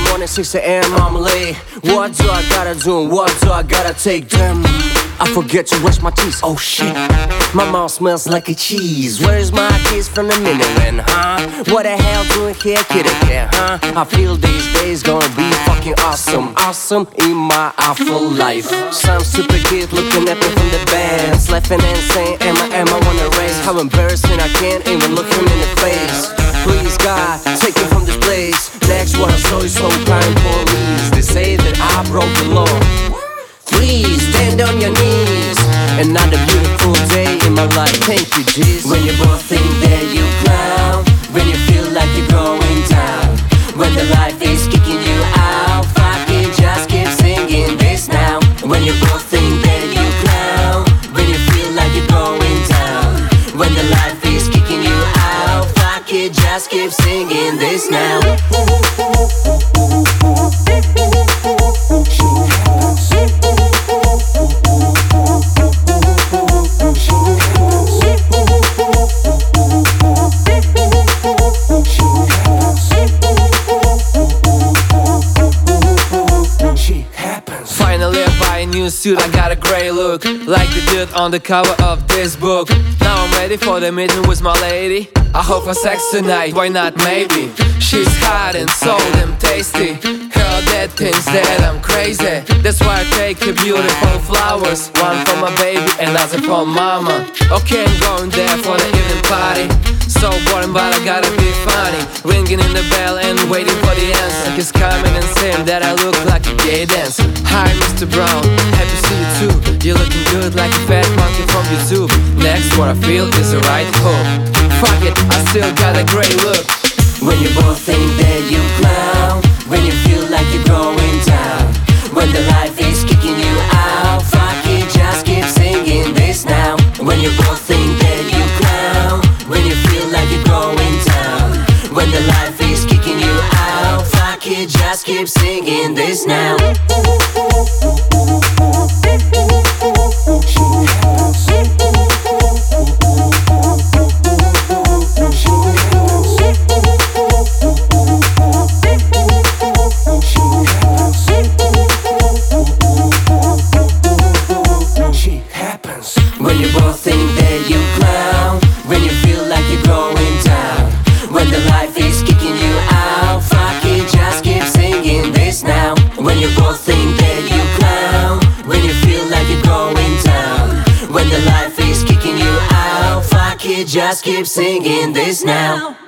morning, 6 a.m. I'm late. What do I gotta do? What do I gotta take? Damn, I forget to brush my teeth. Oh shit, my mouth smells like a cheese. Where's my kiss from the minute, huh? What the hell doing here, kid again, huh? I feel these days gonna be fucking awesome. Awesome in my afterlife. Some super kid looking at me from the bands, laughing and saying, am I wanna race? How embarrassing, I can't even look him in the face. Please God, take me from this place. Next what I saw is some kind police. They say that I broke the law. Please stand on your knees. Another beautiful day in my life. Thank you, Jesus. When you both think that you clown, when you feel like you're going down, when the life is kicking you out, fuck it, just keep singing this now. When you both think that you clown, when you feel like you're going down, when the life is kicking you out, fuck it, just keep singing this now. Finally I buy a new suit, I got a grey look, like the dude on the cover of this book. Now I'm ready for the meeting with my lady. I hope for sex tonight, why not maybe? She's hot and so damn tasty. Her dad thinks that I'm crazy. That's why I take her beautiful flowers, one for my baby, another for mama. Okay, I'm going there for the evening party. So boring but I gotta be funny. Ringing in the bell and waiting for the answer. He's coming and saying that I look like a gay dancer. Hi Mr. Brown, happy to see you too. You're looking good like a fat monkey from YouTube. Next what I feel is the right hook. Fuck it, I still got a great look. When you both think that you clown, when you feel like you're going down, when the life is kicking you out, fuck it, just keep singing this now. When you both think that you clown, when you feel like you're going down, when the life is kicking you out, fuck it, just keep singing this now. When you both think that you clown, when you feel like you're going down, when the life is kicking you out, fuck it, just keep singing this now. When you both think that you clown, when you feel like you're going down, when the life is kicking you out, fuck it, just keep singing this now.